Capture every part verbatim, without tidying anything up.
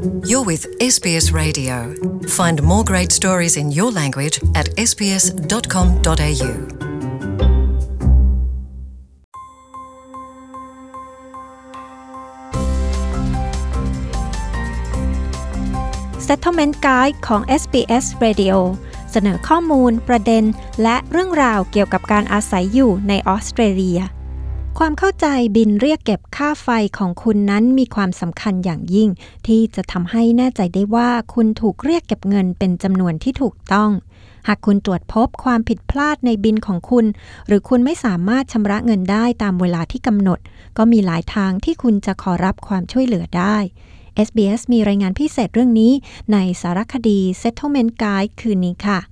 You're with เอส บี เอส Radio. Find more great stories in your language atเอส บี เอส ดอท คอม ดอท เอ ยู. Settlement Guide ของ เอส บี เอส Radio เสนอข้อมูลประเด็นและเรื่องราวเกี่ยวกับการอาศัยอยู่ในออสเตรเลียความเข้าใจบินเรียกเก็บค่าไฟของคุณนั้นมีความสำคัญอย่างยิ่งที่จะทำให้แน่ใจได้ว่าคุณถูกเรียกเก็บเงินเป็นจำนวนที่ถูกต้องหากคุณตรวจพบความผิดพลาดในบิลของคุณหรือคุณไม่สามารถชำระเงินได้ตามเวลาที่กำหนดก็มีหลายทางที่คุณจะขอรับความช่วยเหลือได้ เอส บี เอส มีรายงานพิเศษเรื่องนี้ในสารคดี Settlement Guide คืนนี้ค่ะ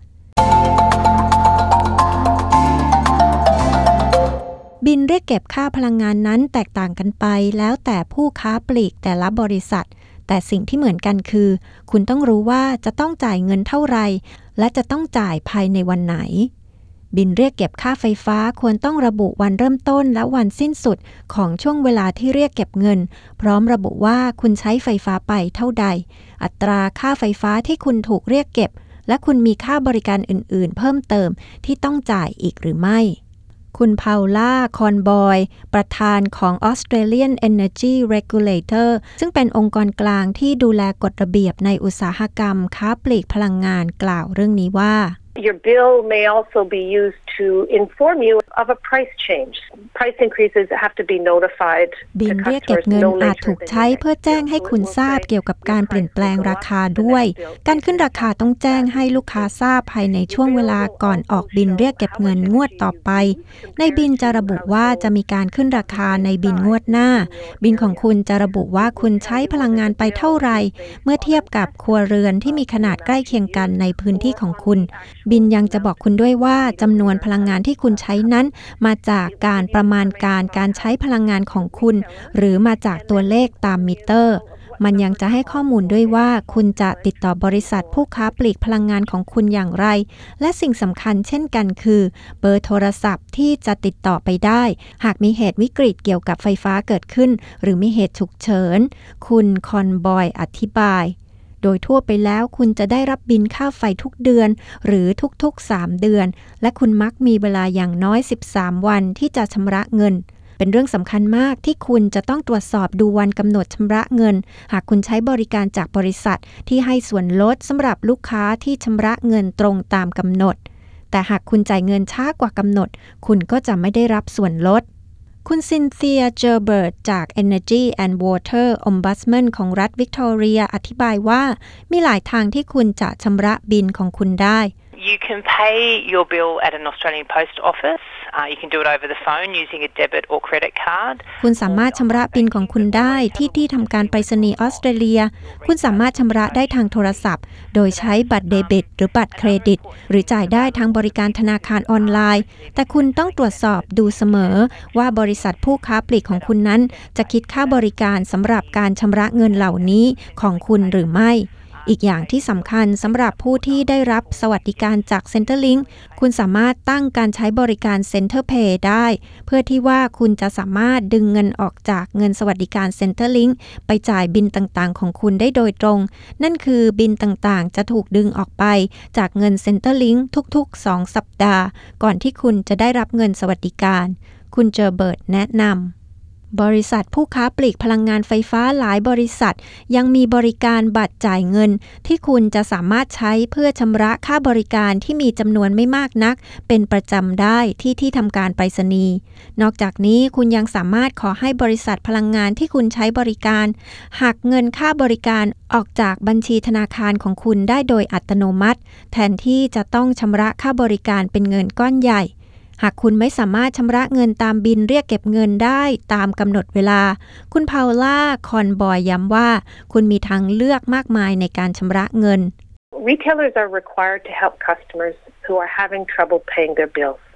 บินเรียกเก็บค่าพลังงานนั้นแตกต่างกันไปแล้วแต่ผู้ค้าปลีกแต่ละบริษัทแต่สิ่งที่เหมือนกันคือคุณต้องรู้ว่าจะต้องจ่ายเงินเท่าไหร่และจะต้องจ่ายภายในวันไหนบินเรียกเก็บค่าไฟฟ้าควรต้องระบุวันเริ่มต้นและวันสิ้นสุดของช่วงเวลาที่เรียกเก็บเงินพร้อมระบุว่าคุณใช้ไฟฟ้าไปเท่าใดอัตราค่าไฟฟ้าที่คุณถูกเรียกเก็บและคุณมีค่าบริการอื่นๆเพิ่มเติมที่ต้องจ่ายอีกหรือไม่คุณพาวล่าคอนบอยประธานของ Australian Energy Regulator ซึ่งเป็นองค์กรกลางที่ดูแลกฎระเบียบในอุตสาหกรรมค้าปลีกพลังงานกล่าวเรื่องนี้ว่า Your bill may also be used to inform you of a price change. Price increases have to be notified. บิลเรียกเก็บเงินอาจถูกใช้เพื่อแจ้งให้คุณทราบเกี่ยวกับการเปลี่ยนแปลงราคาด้วยการขึ้นราคาต้องแจ้งให้ลูกค้าทราบภายในช่วงเวลาก่อนออกบิลเรียกเก็บเงินงวดต่อไปในบิลจะระบุว่าจะมีการขึ้นราคาในบิลงวดหน้าบิลของคุณจะระบุว่าคุณใช้พลังงานไปเท่าไหร่เมื่อเทียบกับครัวเรือนที่มีขนาดใกล้เคียงกันในพื้นที่ของคุณบิลยังจะบอกคุณด้วยว่าจำนวนพลังงานที่คุณใช้นั้นมาจากการประมาณการการใช้พลังงานของคุณหรือมาจากตัวเลขตามมิเตอร์มันยังจะให้ข้อมูลด้วยว่าคุณจะติดต่อบริษัทผู้ค้าปลีกพลังงานของคุณอย่างไรและสิ่งสำคัญเช่นกันคือเบอร์โทรศัพท์ที่จะติดต่อไปได้หากมีเหตุวิกฤตเกี่ยวกับไฟฟ้าเกิดขึ้นหรือมีเหตุฉุกเฉินคุณคอนบอยอธิบายโดยทั่วไปแล้วคุณจะได้รับบิลค่าไฟทุกเดือนหรือทุกๆสามเดือนและคุณมักมีเวลาอย่างน้อยสิบสามวันที่จะชำระเงินเป็นเรื่องสำคัญมากที่คุณจะต้องตรวจสอบดูวันกำหนดชำระเงินหากคุณใช้บริการจากบริษัทที่ให้ส่วนลดสำหรับลูกค้าที่ชำระเงินตรงตามกำหนดแต่หากคุณจ่ายเงินช้ากว่ากำหนดคุณก็จะไม่ได้รับส่วนลดคุณซินเธียเจอร์เบิร์ตจาก Energy and Water Ombudsman ของรัฐวิกตอเรียอธิบายว่ามีหลายทางที่คุณจะชำระบิลของคุณได้ You can pay your bill at an Australian Post Office. Uh, you can do it over the phone using a debit or credit card. คุณสามารถชำระบิลของคุณได้ที่ที่ทำการไปรษณีย์ออสเตรเลียคุณสามารถชำระได้ทางโทรศัพท์โดยใช้บัตรเดบิตหรือบัตรเครดิตหรือจ่ายได้ทางบริการธนาคารออนไลน์แต่คุณต้องตรวจสอบดูเสมอว่าบริษัทผู้ค้าปลีกของคุณนั้นจะคิดค่าบริการสำหรับการชำระเงินเหล่านี้ของคุณหรือไม่อีกอย่างที่สำคัญสำหรับผู้ที่ได้รับสวัสดิการจาก Centrelink คุณสามารถตั้งการใช้บริการ Centerpay ได้เพื่อที่ว่าคุณจะสามารถดึงเงินออกจากเงินสวัสดิการ Centrelink ไปจ่ายบิลต่างๆของคุณได้โดยตรงนั่นคือบิลต่างๆจะถูกดึงออกไปจากเงิน Centrelink ทุกๆสองสัปดาห์ก่อนที่คุณจะได้รับเงินสวัสดิการคุณเจอเบิร์ตแนะนำบริษัทผู้ค้าปลีกพลังงานไฟฟ้าหลายบริษัทยังมีบริการบัตรจ่ายเงินที่คุณจะสามารถใช้เพื่อชำระค่าบริการที่มีจำนวนไม่มากนักเป็นประจำได้ที่ที่ทำการไปรษณีย์นอกจากนี้คุณยังสามารถขอให้บริษัทพลังงานที่คุณใช้บริการหักเงินค่าบริการออกจากบัญชีธนาคารของคุณได้โดยอัตโนมัติแทนที่จะต้องชำระค่าบริการเป็นเงินก้อนใหญ่หากคุณไม่สามารถชำระเงินตามบิลเรียกเก็บเงินได้ตามกำหนดเวลาคุณพาวล่าคอนบอยย้ำว่าคุณมีทางเลือกมากมายในการชำระเงิน Retailers are required to help customers who are having trouble paying their bills.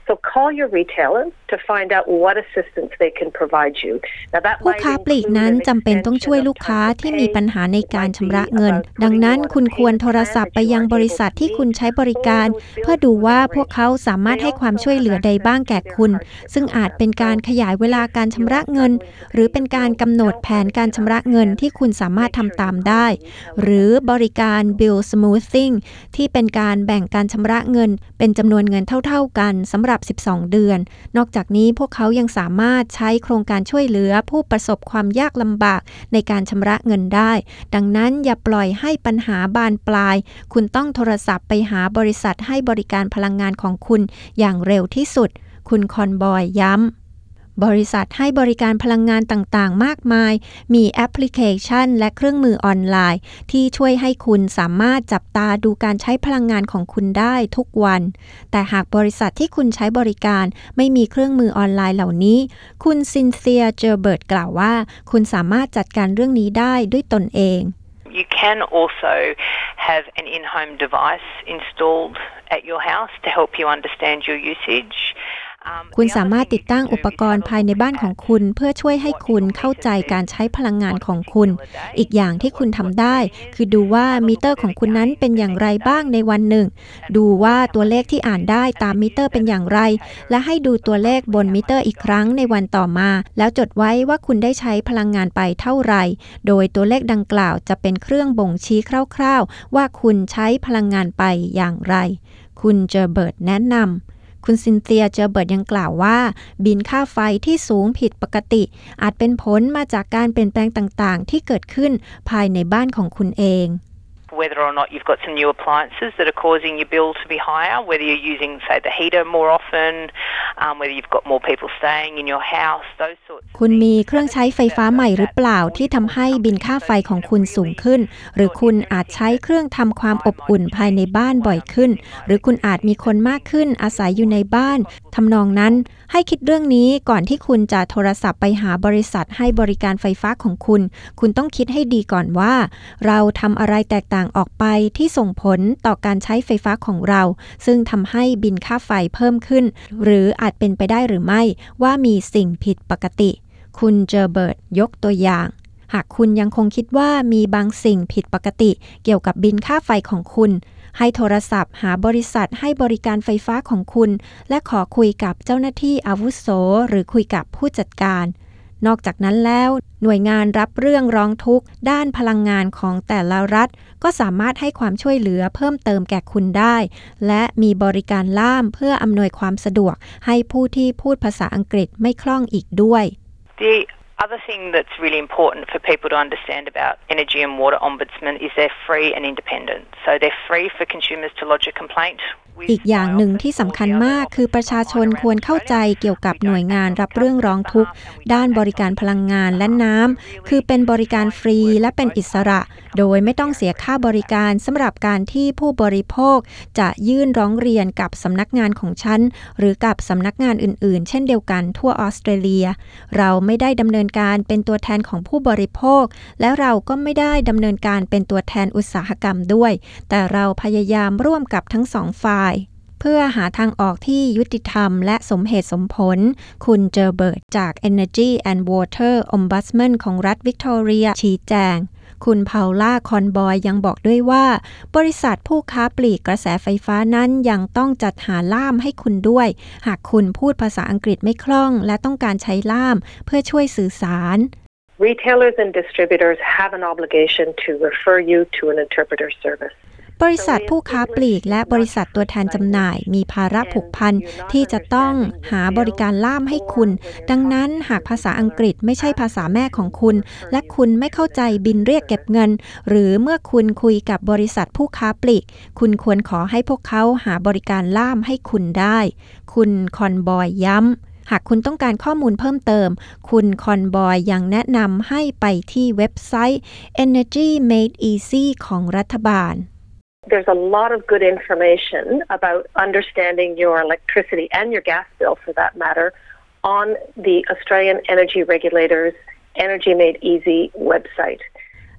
So call your retailer to find out what assistance they can provide you. Now that ผู้ค้าปลีกนั้นจำเป็นต้องช่วยลูกค้าที่มีปัญหาในการชำระเงินดังนั้นคุณควรโทรศัพท์ไปยังบริษัทที่คุณใช้บริการเพื่อดูว่าพวกเขาสามารถให้ความช่วยเหลือใดบ้างแก่คุณซึ่งอาจเป็นการขยายเวลาการชำระเงินหรือเป็นการกำหนดแผนการชำระเงินที่คุณสามารถทำตามได้หรือบริการ Bill Smoothing ที่เป็นการแบ่งการชำระเงินเป็นจำนวนเงินเท่าๆกันสำหรับสิบสองเดือนนอกจากนี้พวกเขายังสามารถใช้โครงการช่วยเหลือผู้ประสบความยากลำบากในการชำระเงินได้ดังนั้นอย่าปล่อยให้ปัญหาบานปลายคุณต้องโทรศัพท์ไปหาบริษัทให้บริการพลังงานของคุณอย่างเร็วที่สุดคุณคอนบอยย้ำบริษัทให้บริการพลังงานต่างๆมากมายมีแอปพลิเคชันและเครื่องมือออนไลน์ที่ช่วยให้คุณสามารถจับตาดูการใช้พลังงานของคุณได้ทุกวันแต่หากบริษัทที่คุณใช้บริการไม่มีเครื่องมือออนไลน์เหล่านี้คุณซินเธีย เจอเบิร์ตกล่าวว่าคุณสามารถจัดการเรื่องนี้ได้ด้วยตนเอง You can also have an in-home device installed at your house to help you understand your usage. คุณสามารถติดตั้งอุปกรณ์ภายในบ้านของคุณเพื่อช่วยให้คุณเข้าใจการใช้พลังงานของคุณอีกอย่างที่คุณทำได้คือดูว่ามิเตอร์ของคุณนั้นเป็นอย่างไรบ้างในวันหนึ่งดูว่าตัวเลขที่อ่านได้ตามมิเตอร์เป็นอย่างไรและให้ดูตัวเลขบนมิเตอร์อีกครั้งในวันต่อมาแล้วจดไว้ว่าคุณได้ใช้พลังงานไปเท่าไหร่โดยตัวเลขดังกล่าวจะเป็นเครื่องบ่งชี้คร่าวๆว่าคุณใช้พลังงานไปอย่างไรคุณเจอเบิร์ตแนะนำคุณซินเธีย เจอเบิร์ตยังกล่าวว่าบิลค่าไฟที่สูงผิดปกติอาจเป็นผลมาจากการเปลี่ยนแปลงต่างๆที่เกิดขึ้นภายในบ้านของคุณเอง whether or not you've got some new appliances that are causing your bill to be higher, whether you're using, say, the heater more often, um, whether you've got more people staying in your house, those sorts of things. คุณมีเครื่องใช้ไฟฟ้าใหม่หรือเปล่าที่ทำให้บิลค่าไฟของคุณสูงขึ้นหรือคุณอาจใช้เครื่องทำความอบอุ่นภายในบ้านบ่อยขึ้นหรือคุณอาจมีคนมากขึ้นอาศัยอยู่ในบ้านทำนองนั้นให้คิดเรื่องนี้ก่อนที่คุณจะโทรศัพท์ไปหาบริษัทให้บริการไฟฟ้าของคุณคุณต้องคิดให้ดีก่อนว่าเราทำอะไรแตกต่างออกไปที่ส่งผลต่อการใช้ไฟฟ้าของเราซึ่งทำให้บิลค่าไฟเพิ่มขึ้นหรืออาจเป็นไปได้หรือไม่ว่ามีสิ่งผิดปกติคุณเจอเบิร์ตยกตัวอย่างหากคุณยังคงคิดว่ามีบางสิ่งผิดปกติเกี่ยวกับบิลค่าไฟของคุณให้โทรศัพท์หาบริษัทให้บริการไฟฟ้าของคุณและขอคุยกับเจ้าหน้าที่อาวุโสหรือคุยกับผู้จัดการนอกจากนั้นแล้วหน่วยงานรับเรื่องร้องทุกข์ด้านพลังงานของแต่ละรัฐก็สามารถให้ความช่วยเหลือเพิ่มเติมแก่คุณได้และมีบริการล่ามเพื่ออำนวยความสะดวกให้ผู้ที่พูดภาษาอังกฤษไม่คล่องอีกด้วย The other thing that's really important for people to understand about Energy and Water Ombudsman is they're free and independent. So they're free for consumers to lodge a complaint. อีกอย่างหนึ่งที่สำคัญมากคือประชาชนควรเข้าใจเกี่ยวกับหน่วยงานรับเรื่องร้องทุกข์ด้านบริการพลังงานและน้ำคือเป็นบริการฟรีและเป็นอิสระโดยไม่ต้องเสียค่าบริการสำหรับการที่ผู้บริโภคจะยื่นร้องเรียนกับสำนักงานของฉันหรือกับสำนักงานอื่นๆเช่นเดียวกันทั่วออสเตรเลียเราไม่ได้ดำเนินการเป็นตัวแทนของผู้บริโภคและเราก็ไม่ได้ดำเนินการเป็นตัวแทนอุตสาหกรรมด้วยแต่เราพยายามร่วมกับทั้งสองฝ่ายเพื่อหาทางออกที่ยุติธรรมและสมเหตุสมผลคุณเจอเบิร์ตจาก Energy and Water Ombudsman ของรัฐวิกตอเรียชี้แจงคุณพาวล่าคอนบอยยังบอกด้วยว่าบริษัทผู้ค้าปลีกกระแสไฟฟ้านั้นยังต้องจัดหาล่ามให้คุณด้วยหากคุณพูดภาษาอังกฤษไม่คล่องและต้องการใช้ล่ามเพื่อช่วยสื่อสาร Retailers and distributors have an obligation to refer you to an interpreter service. บริษัทผู้ค้าปลีกและบริษัทตัวแทนจำหน่ายมีภาระผูกพันที่จะต้องหาบริการล่ามให้คุณดังนั้นหากภาษาอังกฤษไม่ใช่ภาษาแม่ของคุณและคุณไม่เข้าใจบิลเรียกเก็บเงินหรือเมื่อคุณคุยกับบริษัทผู้ค้าปลีกคุณควรขอให้พวกเขาหาบริการล่ามให้คุณได้คุณคอนบอยย้ำหากคุณต้องการข้อมูลเพิ่มเติมคุณคอนบอยยังแนะนำให้ไปที่เว็บไซต์ Energy Made Easy ของรัฐบาล There's a lot of good information about understanding your electricity and your gas bill, for that matter, on the Australian Energy Regulators Energy Made Easy website.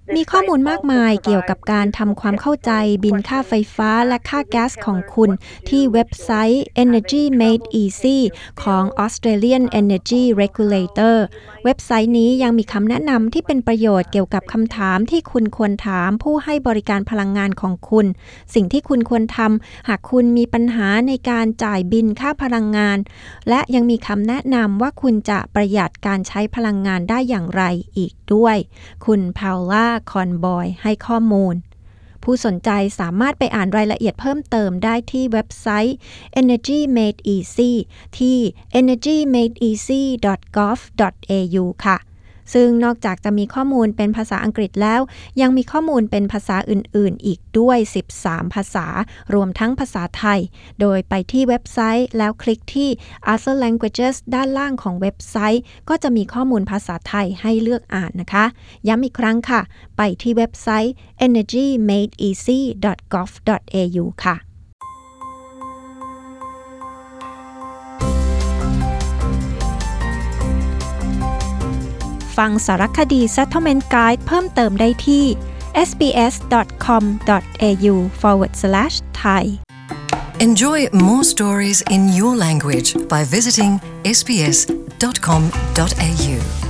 มีข้อมูลมากมายเกี่ยวกับการทำความเข้าใจบินค่าไฟฟ้าและค่าแก๊สของคุณที่เว็บไซต์ Energy Made Easy ของ Australian Energy Regulator เว็บไซต์นี้ยังมีคำแนะนำที่เป็นประโยชน์เกี่ยวกับคำถามที่คุณควรถามผู้ให้บริการพลังงานของคุณสิ่งที่คุณควรทำหากคุณมีปัญหาในการจ่ายบินค่าพลังงานและยังมีคำแนะนำว่าคุณจะประหยัดการใช้พลังงานได้อย่างไรอีกด้วยคุณพาวล่าคอนบอยให้ข้อมูลผู้สนใจสามารถไปอ่านรายละเอียดเพิ่มเติมได้ที่เว็บไซต์ Energy Made Easy ที่ energy made easy dot gov dot a u ค่ะซึ่งนอกจากจะมีข้อมูลเป็นภาษาอังกฤษแล้วยังมีข้อมูลเป็นภาษาอื่นๆอีกด้วยสิบสามภาษารวมทั้งภาษาไทยโดยไปที่เว็บไซต์แล้วคลิกที่ Other Languages ด้านล่างของเว็บไซต์ก็จะมีข้อมูลภาษาไทยให้เลือกอ่านนะคะย้ำอีกครั้งค่ะไปที่เว็บไซต์ energy made easy dot gov dot a u ค่ะฟังสารคดี Settlement Guide เพิ่มเติมได้ที่ sbs.com.au forward slash Thai Enjoy more stories in your language by visiting s b s dot com dot a u